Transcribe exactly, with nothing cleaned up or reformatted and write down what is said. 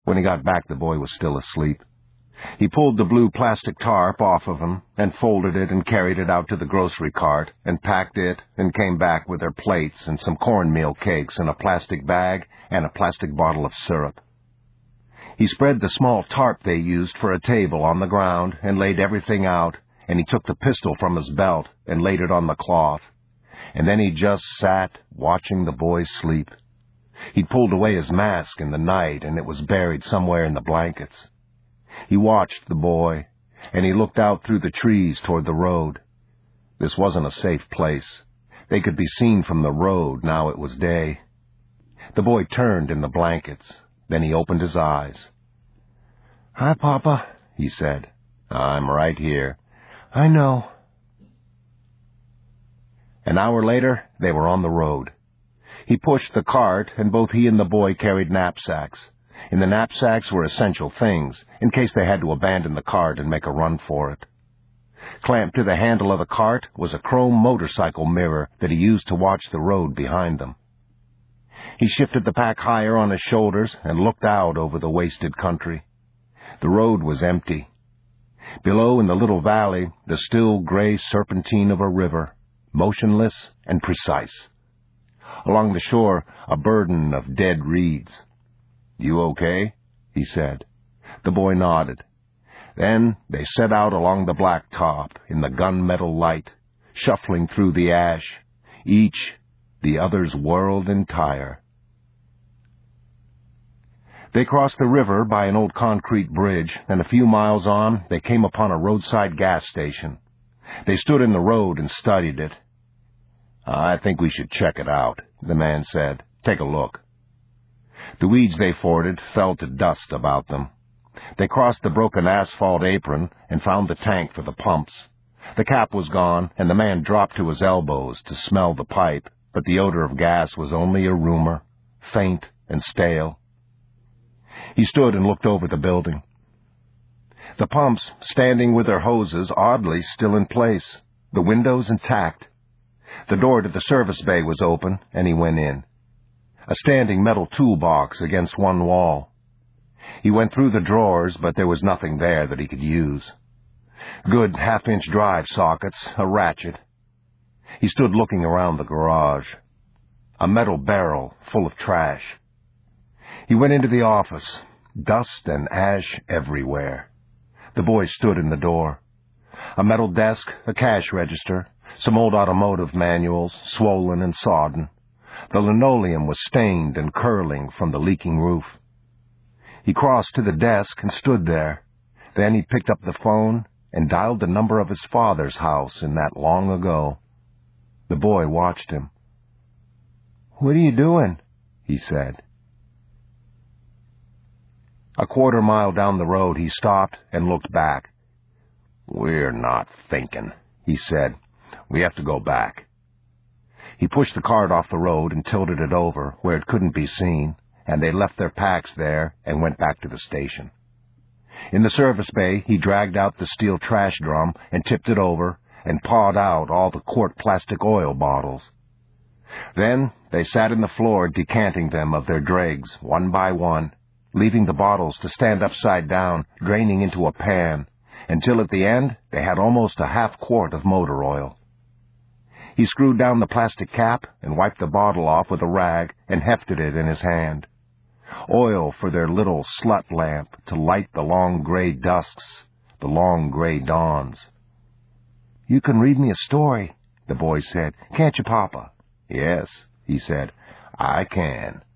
When he got back, the boy was still asleep. He pulled the blue plastic tarp off of him and folded it and carried it out to the grocery cart and packed it and came back with their plates and some cornmeal cakes in a plastic bag and a plastic bottle of syrup. He spread the small tarp they used for a table on the ground and laid everything out, and he took the pistol from his belt and laid it on the cloth. And then he just sat watching the boy sleep. He'd pulled away his mask in the night, and it was buried somewhere in the blankets. He watched the boy, and he looked out through the trees toward the road. This wasn't a safe place. They could be seen from the road now it was day. The boy turned in the blankets. Then he opened his eyes. "Hi, Papa," he said. "I'm right here." "I know." An hour later, they were on the road. He pushed the cart, and both he and the boy carried knapsacks. In the knapsacks were essential things, in case they had to abandon the cart and make a run for it. Clamped to the handle of the cart was a chrome motorcycle mirror that he used to watch the road behind them. He shifted the pack higher on his shoulders and looked out over the wasted country. The road was empty. Below in the little valley, the still gray serpentine of a river, motionless and precise. Along the shore, a burden of dead reeds. "You okay?" he said. The boy nodded. Then they set out along the blacktop in the gunmetal light, shuffling through the ash, each the other's world entire. They crossed the river by an old concrete bridge, and a few miles on they came upon a roadside gas station. They stood in the road and studied it. "I think we should check it out," the man said. "Take a look." The weeds they forded fell to dust about them. They crossed the broken asphalt apron and found the tank for the pumps. The cap was gone, and the man dropped to his elbows to smell the pipe, but the odor of gas was only a rumor, faint and stale. He stood and looked over the building. The pumps, standing with their hoses oddly still in place, the windows intact. The door to the service bay was open, and he went in. A standing metal toolbox against one wall. He went through the drawers, but there was nothing there that he could use. Good half-inch drive sockets, a ratchet. He stood looking around the garage. A metal barrel full of trash. He went into the office. Dust and ash everywhere. The boy stood in the door. A metal desk, a cash register, some old automotive manuals, swollen and sodden. The linoleum was stained and curling from the leaking roof. He crossed to the desk and stood there. Then he picked up the phone and dialed the number of his father's house in that long ago. The boy watched him. "What are you doing?" he said. A quarter mile down the road he stopped and looked back. "We're not thinking," he said. "We have to go back." He pushed the cart off the road and tilted it over where it couldn't be seen, and they left their packs there and went back to the station. In the service bay, he dragged out the steel trash drum and tipped it over and pawed out all the quart plastic oil bottles. Then they sat in the floor decanting them of their dregs, one by one, leaving the bottles to stand upside down, draining into a pan, until at the end they had almost a half quart of motor oil. He screwed down the plastic cap and wiped the bottle off with a rag and hefted it in his hand. Oil for their little slut lamp to light the long gray dusks, the long gray dawns. "You can read me a story," the boy said. "Can't you, Papa?" "Yes," he said, "I can."